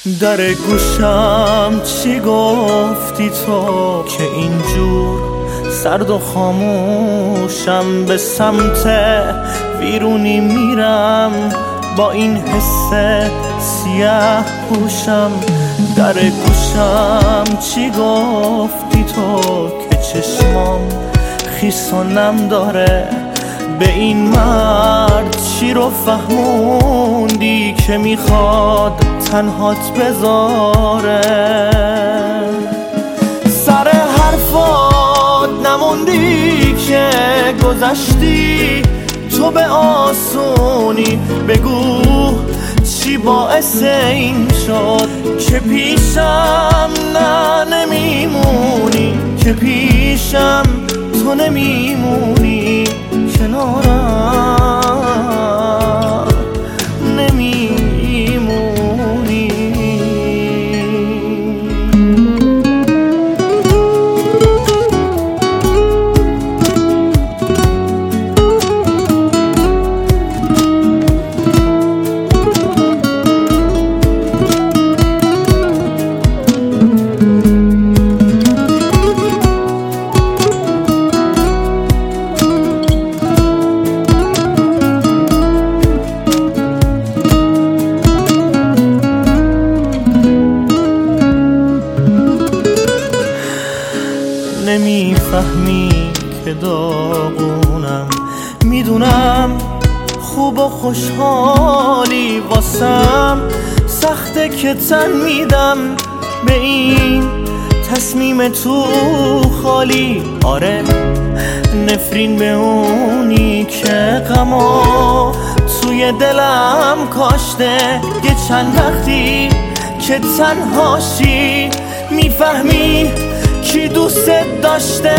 در گوشم چی گفتی تو که اینجور سرد و خاموشم؟ به سمت ویرونی میرم با این حس سیاه پوشم. در گوشم چی گفتی تو که چشمام خیس و نم داره؟ به این مرد چی رو فهموندی که میخواد تنهات بذاره؟ سر حرفات نموندی که گذشتی تو به آسونی. بگو چی باعث این شد که پیشم نمیمونی، که پیشم تو نمیمونی، کنارم نمیمونی. نمیفهمی که داغونم، میدونم خوب و خوشحالی، واسم سخته که تن میدم به این تصمیم تو خالی. آره نفرین به اونی که غما توی دلم کاشته. یه چند وقتی که تنهاشی میفهمی کی دوست داشته.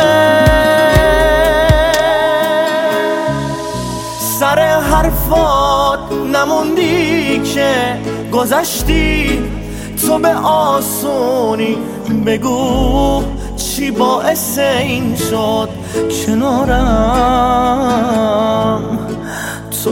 سر حرفات نموندی که گذشتی تو به آسونی. بگو چی باعث این شد کنارم تو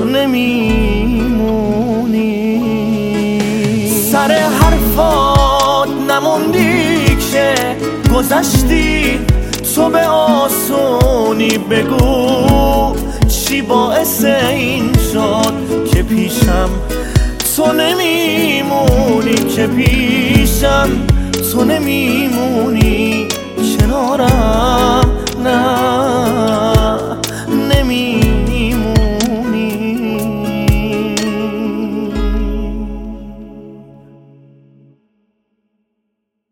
نمیمونی. سر حرفات نموندی که گذشتی تو به آسونی. بگو چی باعث این شد که پیشم تو نمیمونی، که پیشم تو نمیمونی، کنارم نه